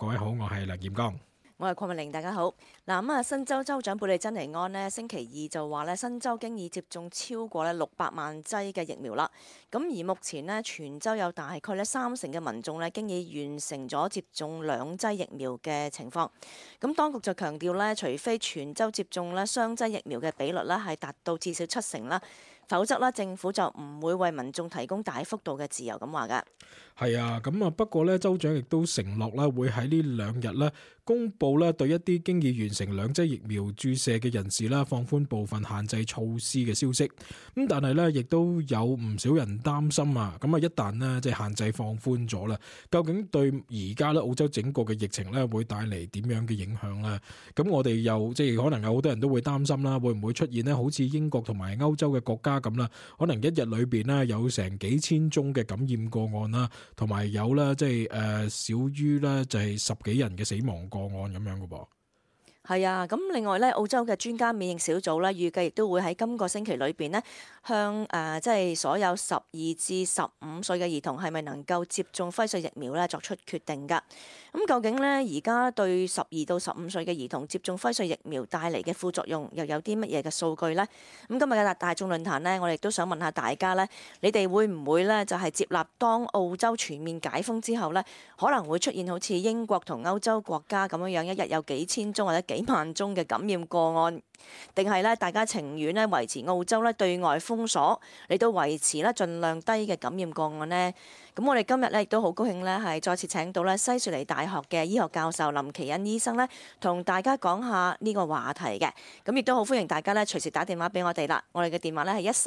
各位好，我係梁劍剛。 我係鄺美玲，大家好。嗱新州州長貝利珍尼安呢星期二就話呢新州經已接種超過600萬劑嘅疫苗啦。咁而目前呢全州有大概30%嘅民眾呢經已完成咗接種2劑疫苗嘅情況。咁當局就強調呢，除非全州接種呢雙劑疫苗嘅比率呢係達到至少70%啦，否則呢政府就唔會為民眾提供大幅度嘅自由咁話㗎。 係啊，不過呢州長亦都承諾啦，會喺呢2日呢公佈咧對一啲經已完成2劑疫苗注射嘅人士啦，放寬部分限制措施嘅消息。咁但係呢，亦都有唔少人擔心啊。咁一旦呢即係限制放寬咗啦，究竟對而家咧澳洲整個嘅疫情咧會帶嚟點樣嘅影響呢？咁我哋又即係可能有好多人都會擔心啦，會唔會出現呢好似英國同埋歐洲嘅國家咁啦？可能一日裏邊呢有成幾千宗嘅感染個案啦，同埋有咧即係少於咧就係10幾人嘅死亡個案咁樣嘅噃。 係啊，咁另外咧，澳洲嘅專家免疫小組咧，預計亦都會喺今個星期裏邊呢，向即係所有12至15歲嘅兒童係咪能夠接種輝瑞疫苗咧作出決定㗎。咁究竟呢，而家對12到15歲嘅兒童接種輝瑞疫苗帶嚟嘅副作用又有啲乜嘢嘅數據呢？咁今日嘅大眾論壇呢，我哋都想問下大家呢，你哋會唔會呢？就係接納當澳洲全面解封之後呢，可能會出現好似英國同歐洲國家咁樣樣，一日有幾千宗或者幾萬宗嘅感染個案，定係咧大家情願咧維持澳洲咧對外封鎖，嚟到維持咧盡量低嘅感染個案呢？咁我哋今日咧亦都好高興咧係再次請到咧西雪梨大學嘅醫學教授林奇恩醫生咧，同大家講下呢個話題嘅。咁亦都好歡迎大家咧隨時打電話俾我哋啦。我哋嘅電話咧係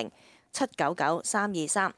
1300-799-323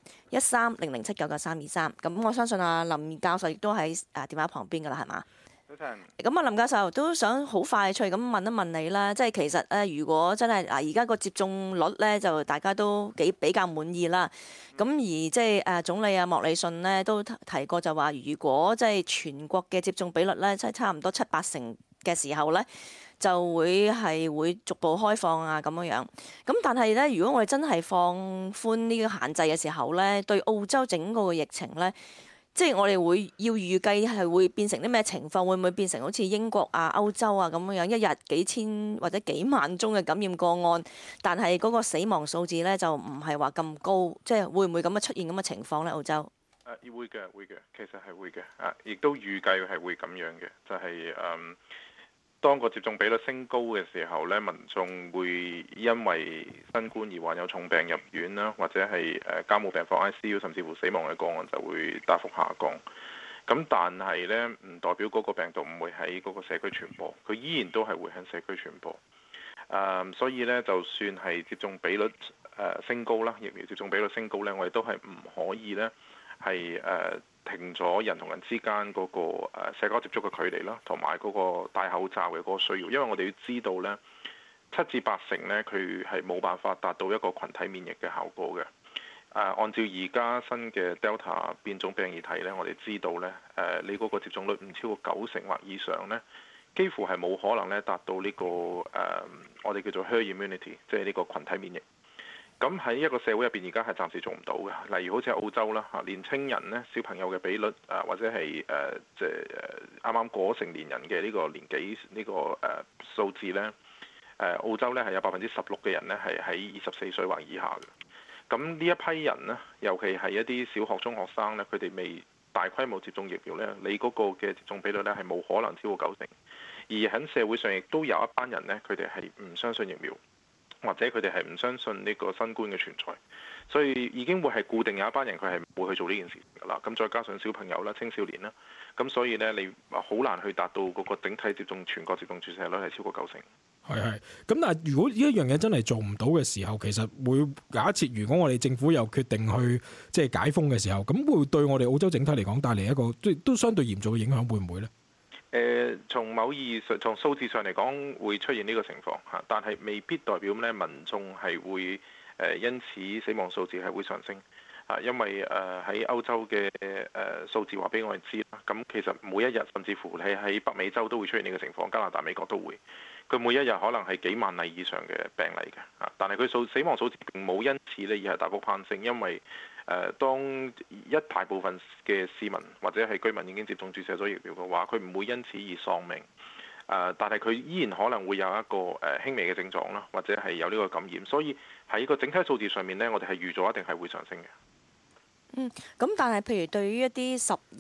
1300-799-323。咁我相信啊林教授亦都喺電話旁邊噶啦，係嘛？咁啊，林教授都想好快脆咁問一問你啦，即係其實咧，如果真係而家個接種率咧，就大家都比較滿意啦。咁而即係總理莫里遜呢都提過就話，如果即係全國嘅接種比率咧，即係差唔多7-8成嘅時候咧，就會逐步開放啊咁樣。咁但係咧，如果我哋真係放寬呢個限制嘅時候咧，對澳洲整個嘅疫情咧，即係我哋會要預計係會變成啲咩情況？會唔會變成好似英國啊、歐洲啊咁樣，一日幾千或者幾萬宗嘅感染個案，但係嗰個死亡數字咧就唔係話咁高，即係會唔會咁樣出現咁嘅情況咧？澳洲會嘅，其實係會嘅，亦都預計係會咁樣嘅，就係當個接種比率升高嘅時候咧，民眾會因為新冠而患有重病入院啦，或者係加護病房 ICU， 甚至乎死亡嘅個案就會大幅下降。咁但係咧，唔代表嗰個病毒唔會喺嗰個社區傳播，佢依然都係會喺社區傳播。所以咧，就算係接種比率升高啦，疫苗接種比率升高咧，我哋都係唔可以咧係停咗人同人之間嗰個社交接觸嘅距離啦，同埋嗰個戴口罩嘅嗰個需要，因為我哋要知道呢7至8成呢，佢係冇辦法達到一個群體免疫嘅效果嘅。按照而家新嘅 Delta 變種病異體呢，我哋知道呢，你嗰個接種率唔超過90%或以上呢，幾乎係冇可能咧達到呢個我哋叫做 herd immunity， 即係呢個群體免疫。咁喺一個社會入邊，而家係暫時做唔到嘅。例如好似喺澳洲啦，年青人呢，小朋友嘅比率或者係即係啱啱過成年人嘅呢個年紀呢個數字呢，澳洲呢係有16%嘅人呢係喺24歲或以下嘅。咁呢一批人呢，尤其係一啲小學、中學生呢，佢哋未大規模接種疫苗呢，你嗰個嘅接種比率呢係冇可能超過90%。而喺社會上亦都有一班人呢，佢哋係唔相信疫苗，或者佢哋係唔相信呢個新冠嘅存在，所以已經會係固定有一班人佢係唔會去做呢件事㗎啦。咁再加上小朋友啦、青少年啦，咁所以呢，你好難去達到嗰個整體接種全國接種注射率係超過90%。 係。咁但係如果呢一樣嘢真係做唔到嘅時候，其實會假設如果我哋政府又決定去即係解封嘅時候，咁會對我哋澳洲整體嚟講帶嚟一個都相對嚴重嘅影響，會唔會呢？ 從某意義上，從數字上嚟講，會出現呢個情況嚇，但係未必代表咧民眾係會因此死亡數字係會上升啊，因為喺歐洲嘅數字話俾我哋知啦，咁其實每一日甚至乎你喺北美洲都會出現呢個情況，加拿大、美國都會，佢每一日可能係幾萬例以上嘅病例嘅啊，但係佢死亡數字並冇因此咧而係大幅攀升，因為當一大部分嘅市民或者係居民已經接種注射咗疫苗嘅話，佢唔會因此而喪命。但係佢依然可能會有一個輕微嘅症狀啦，或者係有呢個感染，所以喺個整體數字上面呢，我哋係預咗一定係會上升嘅。 咁但係譬如對於一啲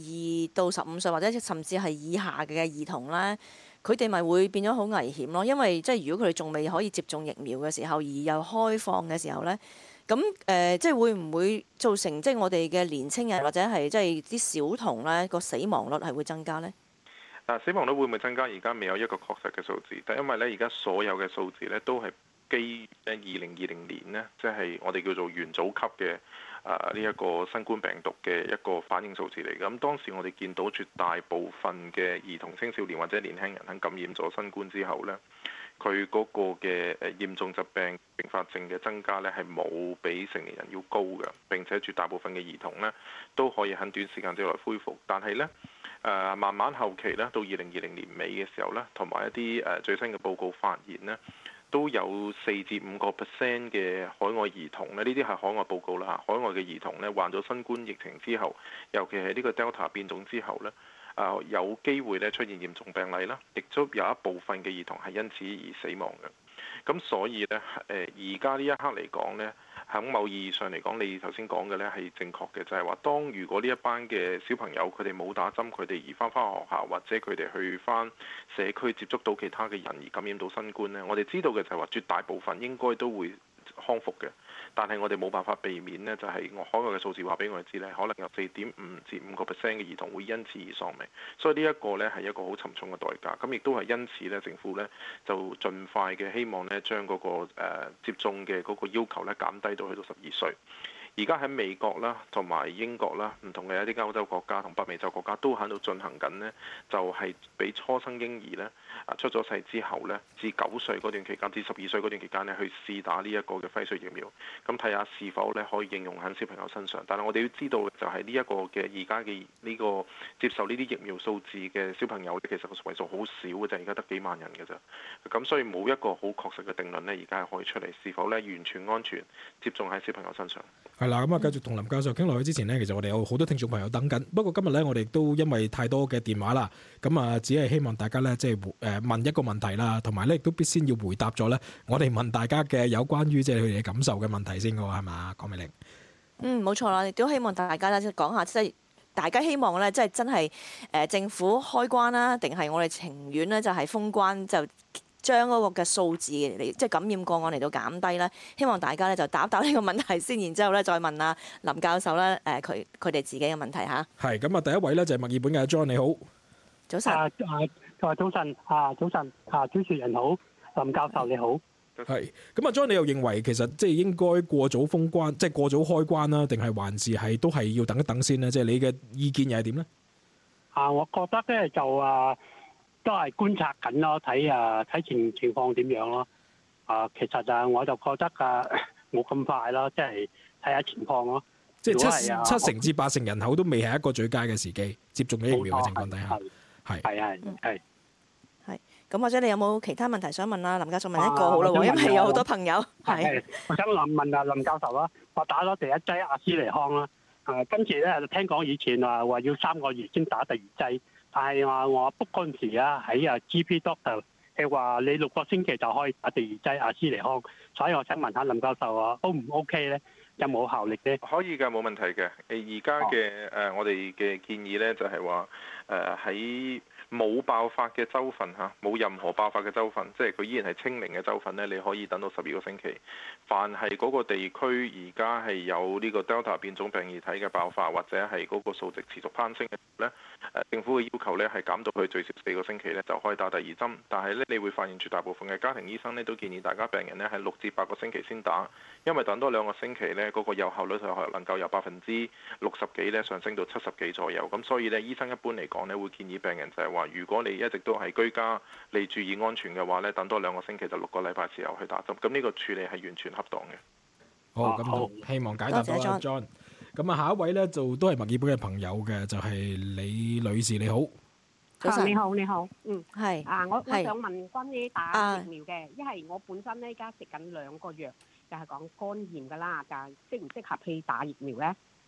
12到15歲或者甚至係以下嘅兒童咧，佢哋咪會變咗好危險咯，因為即係如果佢哋仲未可以接種疫苗嘅時候，而又開放嘅時候咧，咁即係會唔會造成即係我哋嘅年青人或者係即係啲小童咧個死亡率係會增加咧？ 死亡率會唔會增加？而家未有一個確實嘅數字，但因為咧而家所有嘅數字咧都係基於2020年呢，即係我哋叫做元祖級嘅呢一個新冠病毒嘅一個反應數字嚟嘅。咁當時我哋見到絕大部分嘅兒童、青少年或者年輕人喺感染咗新冠之後呢，佢嗰個嘅嚴重疾病併發症嘅增加呢係冇比成年人要高嘅，並且絕大部分嘅兒童呢都可以喺短時間之內恢復，但係呢。慢慢後期咧，到2020年尾嘅時候咧，同埋一啲最新嘅報告發現呢，都有4至5% 嘅海外兒童咧，呢啲係海外報告啦嚇，海外嘅兒童咧患咗新冠疫情之後，尤其係呢個 Delta 變種之後咧，有機會咧出現嚴重病例啦，亦都有一部分嘅兒童係因此而死亡嘅。咁所以呢，而家呢一刻嚟講呢，喺某意義上嚟講，你頭先講嘅呢係正確嘅，就係話當如果呢一班嘅小朋友佢哋冇打針，佢哋而翻學校，或者佢哋去翻社區接觸到其他嘅人而感染到新冠呢，我哋知道嘅就係話絕大部分應該都會康復嘅，但係我哋冇辦法避免呢，就係海外嘅數字話俾我哋知呢，可能有4.5至5% 嘅兒童會因此而喪命，所以呢一個呢係一個好沉重嘅代價。咁亦都係因此呢，政府呢就盡快嘅希望呢將嗰個接種嘅嗰個要求呢減低到去到12歲。而家喺美國啦，同埋英國啦，唔同嘅一啲歐洲國家同北美洲國家都喺度進行緊呢，就係俾初生嬰兒呢出咗世之後呢，至9歲嗰段期間，至12歲嗰段期間呢，去試打呢一個嘅輝瑞疫苗，咁睇下是否呢可以應用喺小朋友身上。但係我哋要知道就係呢一個嘅而家嘅呢個接受呢啲疫苗數字嘅小朋友，其實個為數好少嘅啫，而家得幾萬人嘅啫。咁所以冇一個好確實嘅定論呢，而家係可以出嚟是否呢完全安全接種喺小朋友身上。 係啦，咁啊，繼續同林教授傾落去之前呢，其實我哋有好多聽眾朋友等緊。不過今日咧，我哋都因為太多嘅電話啦，咁啊，只係希望大家咧，即係問一個問題啦，同埋咧亦都必先要回答咗咧，我哋問大家嘅有關於即係佢哋嘅感受嘅問題先嘅喎，係嘛，江美玲？ 冇錯啦，亦都希望大家咧講下，即係大家希望咧，即係真係政府開關啦，定係我哋情願咧就係封關就。將嗰個嘅數字嚟，即係感染個案嚟到減低啦。希望大家咧就答答呢個問題先，然之後咧再問阿林教授咧佢哋自己嘅問題嚇。係咁啊，第一位咧就係墨爾本嘅 John，你好， 早晨。 早晨早晨主持人好，林教授你好。 係咁啊，John，你又認為其實即係應該過早封關，即係過早開關啦，定係還是係都係要等一等先呢？即係你嘅意見又係點呢？ 我覺得咧就都係觀察緊咯，睇情況點樣咯。其實我就覺得冇咁快咯，即係睇下情況咯。 即係七成至8成人口都未係一個最佳嘅時機接種咗疫苗嘅情況底下， 係。 咁或者你有冇其他問題想問啊？林教授問一個好啦喎，因為有好多朋友係。 我想問下林教授啦，我打咗第一劑阿斯利康啦，跟住咧聽講以前話要3個月先打第二劑。但係我 book 嗰陣時喺GP Doctor 係話你6個星期就可以打第二劑阿斯利康，所以我想問下林教授O 唔 OK 咧？有冇效力咧？ 可以㗎，冇問題嘅。而家嘅我哋嘅建議咧就係話喺冇爆發嘅州份冇任何爆發嘅州份，即係佢依然係清零嘅州份呢，你可以等到12個星期。凡係嗰個地區而家係有呢個 Delta 變種病原體嘅爆發，或者係嗰個數值持續攀升嘅呢，政府嘅要求呢係減到去最少4個星期呢就可以打第二針。但係呢，你會發現絕大部分嘅家庭醫生呢都建議大家病人呢係6至8個星期先打，因為等多2個星期呢，嗰個有效率就能夠由60幾呢上升到70幾左右。咁所以呢，醫生一般嚟講呢會建議病人就係話，如果你一直都係居家，你注意安全嘅話呢，等多2個星期就6個禮拜時候去打針。咁呢個處理係完全恰當嘅。 好，咁希望解答到 John。咁啊，下一位呢就都係墨爾本嘅朋友嘅，就係李女士，你好。 你好， 係。 我想問關於打疫苗嘅，因為我本身呢而家食緊2個藥，就係講肝炎㗎啦，就係適唔適合去打疫苗呢？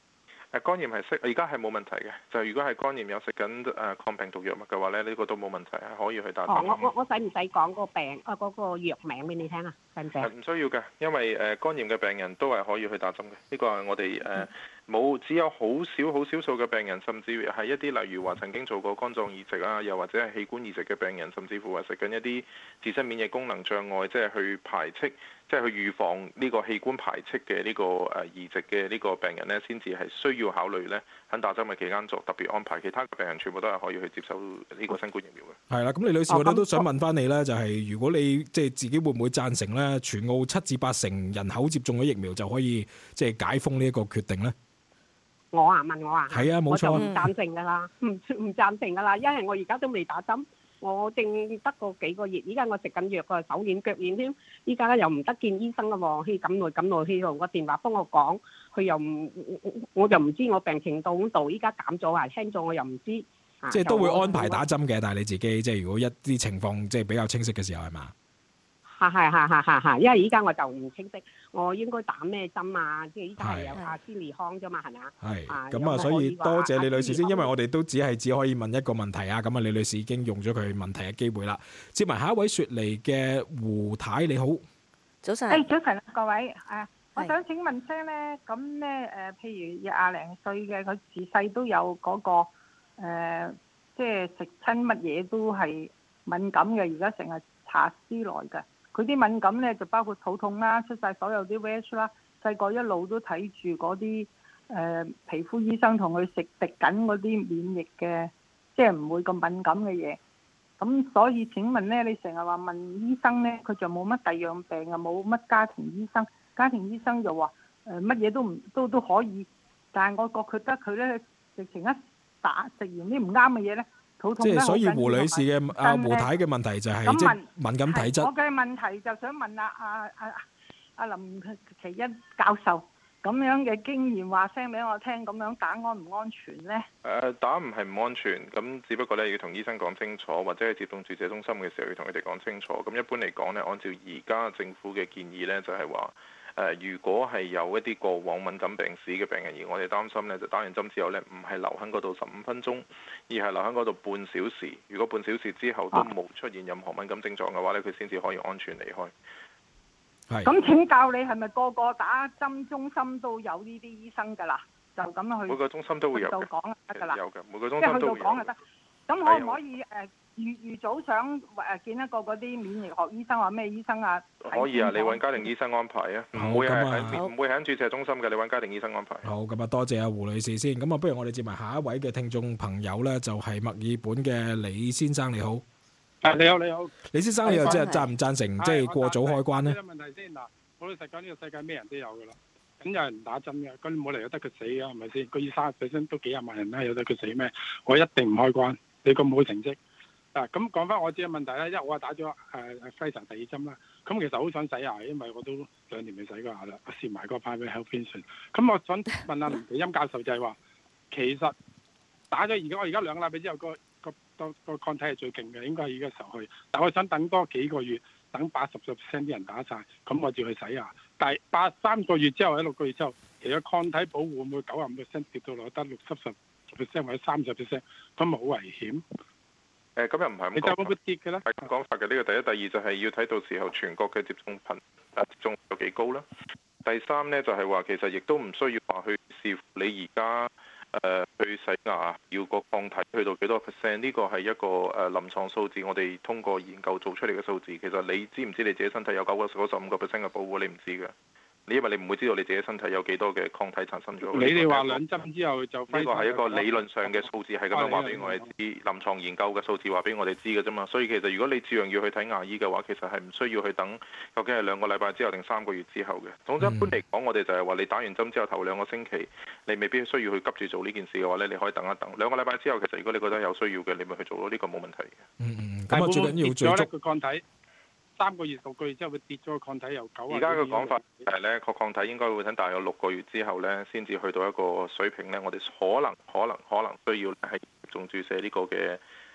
肝炎係而家係冇問題嘅，就如果係肝炎有食緊抗病毒藥物嘅話咧，呢個都冇問題，係可以去打針。 我使唔使講個病嗰個藥名俾你聽啊？使唔使？ 唔需要嘅，因為肝炎嘅病人都係可以去打針嘅。呢個係我哋冇，只有好少數嘅病人，甚至係一啲例如話曾經做過肝臟移植啊，又或者係器官移植嘅病人，甚至乎係食緊一啲自身免疫功能障礙，即係去排斥，即係去預防呢個器官排斥嘅呢個移植嘅呢個病人呢，先至係需要考慮呢喺打針嘅期間作特別安排。其他嘅病人全部都係可以去接受呢個新冠疫苗嘅。 係啦，咁李女士，我哋都想問翻你呢，就係如果你即係自己會唔會贊成呢？全澳7至8成人口接種咗疫苗就可以即係解封呢一個決定呢？ 我問我啊， 係啊，冇錯， 我就唔贊成㗎啦，唔贊成㗎啦，因為我而家都未打針，我正得個幾個月，依家我食緊藥個手軟腳軟添，依家又唔得見醫生㗎喎，去咁耐去用個電話幫我講，佢又唔，我就唔知我病情到咁度，依家減咗啊，輕咗我又唔知，即係都會安排打針嘅，但係你自己即係如果一啲情況即係比較清晰嘅時候係嘛？ 係，因為依家我就唔清晰，我應該打咩針啊？即係依家係有阿斯利康啫嘛，係咪啊？ 係，咁啊，所以多謝李女士先，因為我哋都只可以問一個問題啊。咁啊，李女士已經用咗佢問題嘅機會啦。接埋下一位雪梨嘅胡太，你好， 早晨。 早晨各位，我想請問聲咧，咁咧譬如廿零歲嘅，佢自細都有嗰個即係食親乜嘢都係敏感嘅，而家成日查斯萊嘅。佢啲敏感咧就包括肚痛啦，出晒所有啲 rash 啦。細個一路都睇住嗰啲皮膚醫生同佢食滴緊嗰啲免疫嘅，即係唔會咁敏感嘅嘢。咁所以請問咧，你成日話問醫生咧，佢就冇乜第二樣病啊，冇乜家庭醫生。家庭醫生就話乜嘢都可以，但係我覺得佢咧直情一打食完啲唔啱嘅嘢咧。 即係所以胡女士嘅胡太嘅問題就係即係敏感體質。 我嘅問題就想問阿林奇恩教授咁樣嘅經驗話聲俾我聽，咁樣打安唔安全呢？ 打唔係唔安全，咁只不過咧要同醫生講清楚，或者係接種注射中心嘅時候要同佢哋講清楚。咁一般嚟講呢，按照而家政府嘅建議呢，就係話。如果係有一啲過往敏感病史嘅病人，而我哋擔心呢，就打完針之後呢，唔係留喺嗰度15分鐘，而係留喺嗰度半小時。如果半小時之後都冇出現任何敏感症狀嘅話呢，佢先至可以安全離開。 係。咁請教你係咪個個打針中心都有呢啲醫生㗎啦？就咁樣去。 每個中心都會有嘅。 去到講就得㗎啦。 有嘅，每個中心都會有。 即係去到講就得。咁可唔可以預早想見一個嗰啲免疫學醫生或咩醫生啊？ 可以啊，你揾家庭醫生安排啊，唔會喺注射中心嘅，你揾家庭醫生安排。 好，咁啊多謝阿胡女士先，咁啊不如我哋接埋下一位嘅聽眾朋友咧，就係墨爾本嘅李先生，你好。 你好， 李先生，你又即係贊唔贊成即係過早開關呢？ 問題先嗱，我老實講，呢個世界咩人都有㗎啦，咁有人唔打針嘅，咁冇理由得佢死㗎，係咪先？個醫生本身都幾廿萬人啦，有得佢死咩？我一定唔開關。你咁好成績咁講翻我知嘅問題咧，因為我係打咗Pfizer 第二針啦。咁其實好想洗牙，因為我都2年未洗過牙啦。我試埋個 private health insurance。咁我想問下林奇欽教授就係話，其實打咗我而家2個禮拜之後個抗體係最勁嘅，應該係而家時候去。但我想等多幾個月，等80% 啲人打晒，咁我就去洗牙。但係3個月之後，喺6個月之後，其實抗體保護會唔會95%跌到落得60%或者30%，咁咪好危險？ 咁又唔係咁講。 你就會唔會跌嘅咧？ 係咁講法嘅，呢個第一，第二就係要睇到時候全國嘅接種有幾高啦。第三呢，就係話其實亦都唔需要話去視乎你而家去洗牙要個抗體去到幾多%，呢個係一個臨床數字，我哋通過研究做出嚟嘅數字。其實你知唔知你自己身體有95%嘅保護？你唔知嘅。因為你唔會知道你自己身體有幾多嘅抗體產生咗。 你哋話2針之後就呢個係一個理論上嘅數字，係咁樣話俾我哋知，臨床研究嘅數字話俾我哋知嘅啫嘛。所以其實如果你照樣要去睇牙醫嘅話，其實係唔需要去等究竟係2個禮拜之後定3個月之後嘅。總之一般嚟講，我哋就係話你打完針之後頭2個星期，你未必需要去急住做呢件事嘅話咧，你可以等一等2個禮拜之後，其實如果你覺得有需要嘅，你咪去做咯，呢個冇問題嘅。 咁啊最緊要最足抗體。3個月、6個月之後會跌咗個抗體由9。 而家嘅講法係咧，個抗體應該會喺大約6個月之後咧，先至去到一個水平咧。我哋可能需要係接種注射呢個嘅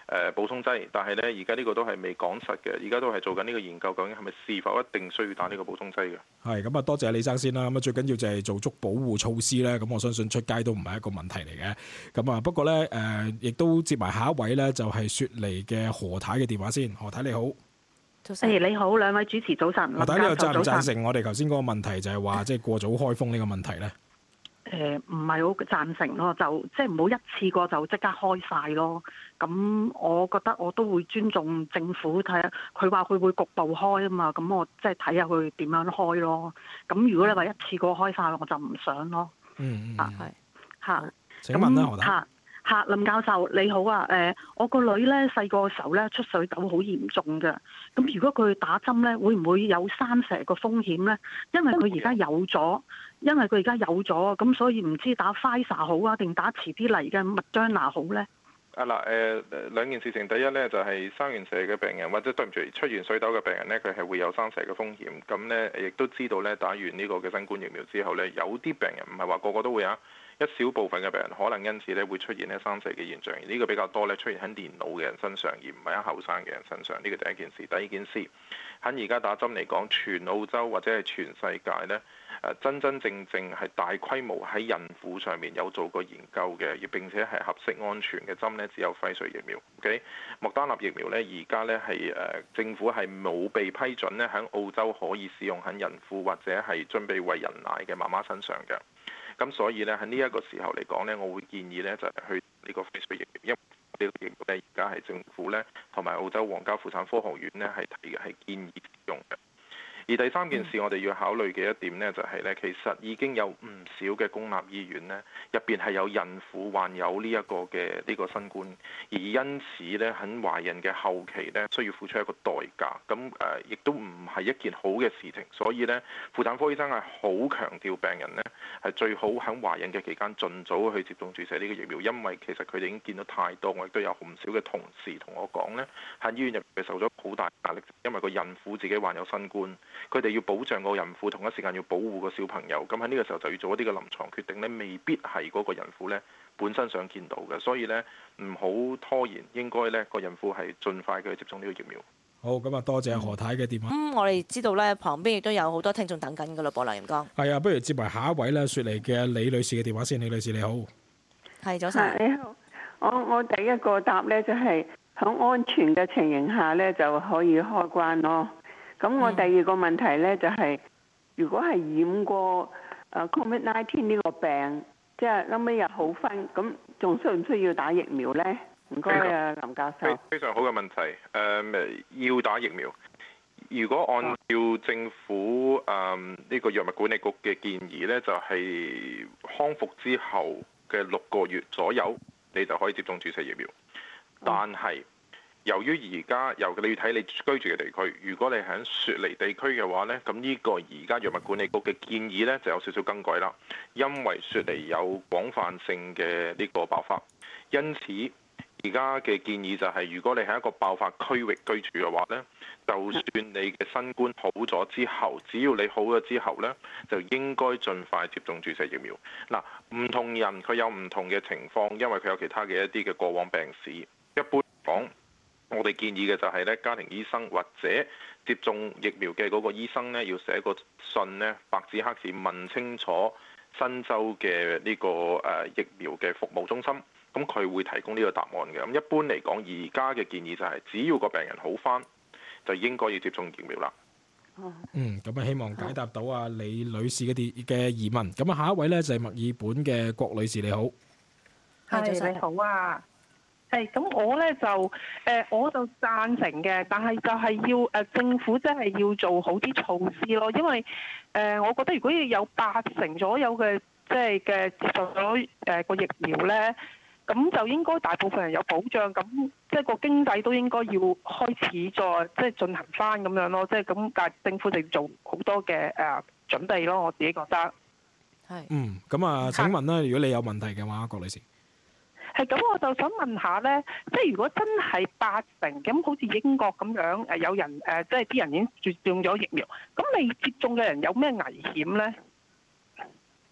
補充劑，但係呢，而家呢個都係未講實嘅，而家都係做緊呢個研究，究竟係咪是否一定需要打呢個補充劑嘅？ 係咁啊，多謝李生先啦。咁啊，最緊要就係做足保護措施咧。咁我相信出街都唔係一個問題嚟嘅。咁啊，不過咧亦都接埋下一位咧，就係雪梨嘅何太嘅電話先。何太你好， 早晨。 你好，兩位主持早晨。 何太你又贊唔贊成我哋頭先嗰個問題，就係話即係過早開封呢個問題咧？ 唔係好贊成咯，就即係唔好一次過就即刻開晒咯。咁我覺得我都會尊重政府，睇下佢話佢會局部開啊嘛。咁我即係睇下佢點樣開咯。咁如果你話一次過開晒，我就唔想咯。 係嚇。 請問啦，何太。 林教授你好啊，我個女咧細個嘅時候咧出水痘好嚴重嘅，咁如果佢打針咧，會唔會有生蛇個風險咧？因為佢而家有咗，咁所以唔知打 Pfizer 好啊，定打遲啲嚟嘅Moderna好咧？ 兩件事情，第一呢，就係生完蛇嘅病人，或者對唔住出完水痘嘅病人呢，佢係會有生蛇嘅風險。咁呢，亦都知道呢，打完呢個嘅新冠疫苗之後呢，有啲病人唔係話個個都會啊。一小部分嘅病人可能因此咧會出現咧生蛇嘅現象，呢個比較多咧出現喺年老嘅人身上，而唔係喺後生嘅人身上。呢個第一件事。第二件事，喺而家打針嚟講，全澳洲或者係全世界咧，真真正正係大規模喺孕婦上面有做過研究嘅，而並且係合適安全嘅針咧，只有輝瑞疫苗。OK，莫丹納疫苗咧，而家咧係政府係冇被批准咧喺澳洲可以使用喺孕婦或者係準備餵人奶嘅媽媽身上嘅。咁所以咧喺呢一個時候嚟講咧，我會建議咧就係去呢個輝瑞疫苗，因為呢個疫苗咧而家係政府咧同埋澳洲皇家婦產科學院咧係提嘅係建議使用嘅。而第三件事，我哋要考慮嘅一點呢，就係呢，其實已經有唔少嘅公立醫院呢，入邊係有孕婦患有呢一個嘅呢個新冠，而因此呢，喺懷孕嘅後期呢，需要付出一個代價。咁亦都唔係一件好嘅事情。所以呢，婦產科醫生係好強調病人呢係最好喺懷孕嘅期間盡早去接種注射呢個疫苗，因為其實佢哋已經見到太多，我亦都有唔少嘅同事同我講呢，喺醫院入邊受咗好大壓力，因為個孕婦自己患有新冠。佢哋要保障個孕婦，同一時間要保護個小朋友，咁喺呢個時候就要做一啲嘅臨床決定呢，未必係嗰個孕婦呢本身想見到嘅，所以呢，唔好拖延，應該呢個孕婦係盡快嘅去接種呢個疫苗。 好，咁啊多謝何太嘅電話。 我哋知道呢旁邊亦都有好多聽眾等緊㗎啦，梁炎剛。 係啊，不如接埋下一位呢，雪梨嘅李女士嘅電話先。李女士你好， 係早晨。 你好，我第一個答呢，就係喺安全嘅情形下呢，就可以開關咯。咁我第二個問題呢，就係，如果係染過COVID-19 呢個病，即係後尾又好返，咁仲需唔需要打疫苗呢？唔該啊，林教授。 非常好嘅問題，要打疫苗。如果按照政府呢個藥物管理局嘅建議呢，就係康復之後嘅6個月左右，你就可以接種注射疫苗。但係由於而家你要睇你居住嘅地區，如果你喺雪梨地區嘅話呢，咁呢個而家藥物管理局嘅建議呢就有少少更改啦，因為雪梨有廣泛性嘅呢個爆發，因此而家嘅建議就係，如果你喺一個爆發區域居住嘅話呢，就算你嘅新冠好咗之後，只要你好咗之後呢，就應該盡快接種注射疫苗。嗱，唔同人佢有唔同嘅情況，因為佢有其他嘅一啲嘅過往病史。一般講，我哋建議嘅就係咧，家庭醫生或者接種疫苗嘅嗰個醫生呢，要寫個信呢，白紙黑字問清楚新州嘅呢個疫苗嘅服務中心，咁佢會提供呢個答案嘅。咁一般嚟講，而家嘅建議就係，只要個病人好返，就應該要接種疫苗啦。 咁啊，希望解答到啊李女士嘅疑問。咁啊，下一位呢，就係墨爾本嘅郭女士，你好。 係，你好啊。咁我咧就我就贊成嘅，但係就係要政府真係要做好啲措施咯，因為我覺得如果要有80%左右嘅即係嘅接受咗個疫苗咧，咁就應該大部分人有保障，咁即係個經濟都應該要開始再即係進行翻咁樣咯，即係咁，但係政府就要做好多嘅準備咯，我自己覺得係。 咁啊，請問啦，如果你有問題嘅話，郭女士。 係咁，我就想問下咧，即係如果真係80%咁，好似英國咁樣，有人即係啲人已經接種咗疫苗，咁未接種嘅人有咩危險咧？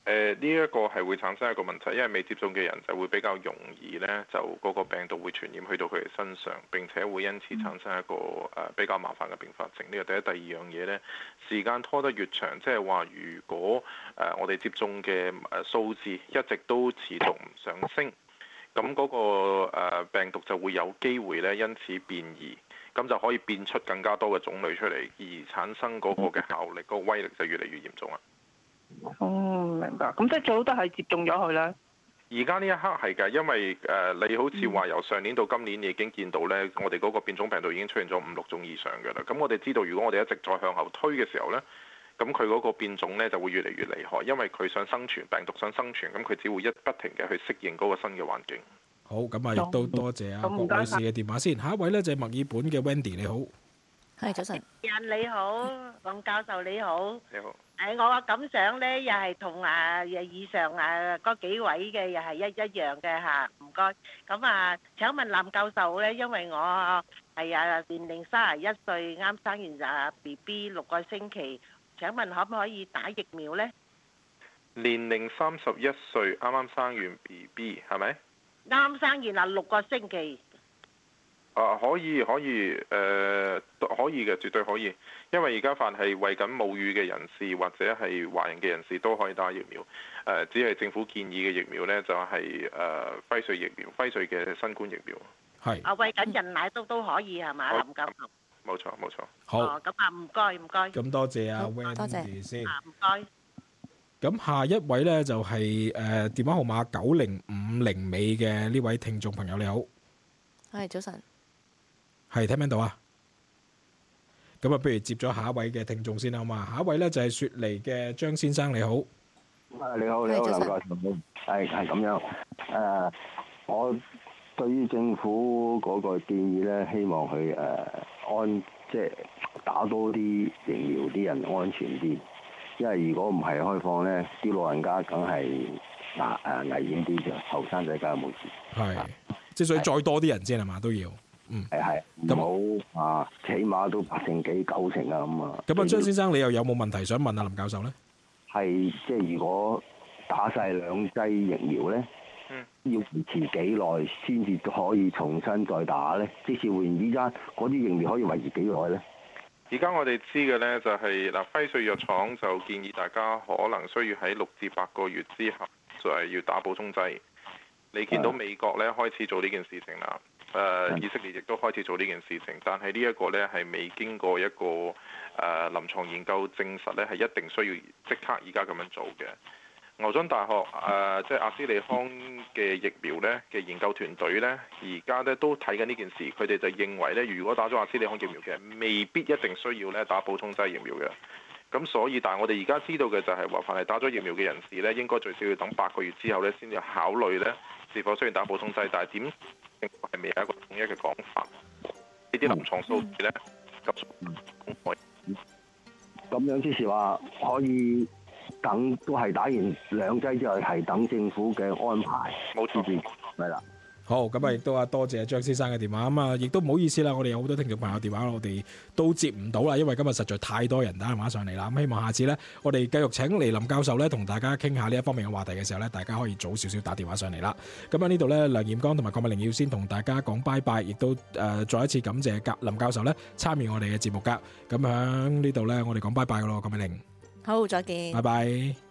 呢一個係會產生一個問題，因為未接種嘅人就會比較容易呢，就嗰個病毒會傳染去到佢哋身上，並且會因此產生一個比較麻煩嘅併發症。呢個第一。第二樣嘢呢，時間拖得越長，即係話如果我哋接種嘅數字一直都持續唔上升，咁嗰個病毒就會有機會呢因此變異，咁就可以變出更加多嘅種類出嚟，而產生嗰個嘅效力、嗰個威力就越嚟越嚴重啦。 明白。咁即係最好都係接種咗佢啦。 而家呢一刻係㗎，因為你好似話由上年到今年已經見到呢，我哋嗰個變種病毒已經出現咗5-6種以上㗎啦。咁我哋知道，如果我哋一直再向後推嘅時候呢，咁佢嗰個變種呢就會越嚟越厲害，因為佢想生存，病毒想生存，咁佢只會不停嘅去適應嗰個新嘅環境。 好，咁亦都多謝郭女士嘅電話先。下一位呢就係墨爾本嘅 Wendy， 你好。 係，早晨。 人你好，林教授你好。 你好。 我嘅感想呢，又係同以上嗰幾位嘅又係一樣嘅嚇，唔該。咁請問林教授呢，因為我係年齡31歲，啱生完BB 6個星期，請問可唔可以打疫苗呢？ 年齡31歲，啱啱生完 BB 係咪？ 啱生完6個星期。 可以嘅，絕對可以。因為而家凡係為緊母乳嘅人士或者係懷孕嘅人士都可以打疫苗。只係政府建議嘅疫苗呢，就係輝瑞疫苗，輝瑞嘅新冠疫苗。係。 餵緊人奶都可以係嘛，林教授？ 冇錯冇錯。 好。 咁唔該。 咁多謝Wendy先。 唔該。 咁下一位呢，就係電話號碼9050尾嘅呢位聽眾朋友，你好。 係，早晨。 係，聽唔聽到啊？咁不如接咗下一位嘅聽眾先啦，好嘛？下一位咧就係雪梨嘅張先生，你好。 你好，林教授，係咁樣。我對於政府嗰個建議咧，希望佢即係打多啲疫苗，啲人安全啲。因為如果唔係開放咧，啲老人家梗係危險啲嘅，後生仔梗係冇事。 係，即係所以再多啲人先係嘛都要。 係唔好起碼都8成幾9成啊咁啊。 咁張先生，你又有冇問題想問林教授咧？ 係即係如果打晒2劑疫苗咧，要維持幾耐先至可以重新再打咧？即是換言之，嗰啲疫苗可以維持幾耐咧？ 而家我哋知嘅呢，就係輝瑞藥廠就建議大家可能需要喺6至8個月之後就係要打補充劑。你見到美國呢開始做呢件事情啦。以色列亦都開始做呢件事情，但係呢一個呢係未經過一個臨床研究證實呢係一定需要即刻而家咁樣做嘅。牛津大學即係阿斯利康嘅疫苗呢嘅研究團隊呢，而家呢都睇緊呢件事，佢哋就認為呢，如果打咗阿斯利康疫苗嘅，未必一定需要呢打補充劑疫苗嘅。咁所以，但係我哋而家知道嘅就係話，凡係打咗疫苗嘅人士呢，應該最少要等8個月之後呢先至考慮呢是否需要打補充劑。但係點政府係未有一個統一嘅講法。呢啲臨床數字呢， 咁樣即是話可以等，都係打完2劑之後係等政府嘅安排。 冇錯， 係啦。 好，咁亦都多謝張先生嘅電話。咁亦都唔好意思啦，我哋有好多聽眾朋友電話，我哋都接唔到啦，因為今日實在太多人打電話上嚟啦。咁希望下次呢，我哋繼續請嚟林教授呢，同大家傾下呢一方面嘅話題嘅時候呢，大家可以早少少打電話上嚟啦。咁呢度呢，梁炎剛同埋郭美玲要先同大家講拜拜，亦都再一次感謝林教授呢參與我哋嘅節目噶。咁喺呢度呢，我哋講拜拜噶咯，郭美玲。 好，再見。 拜拜。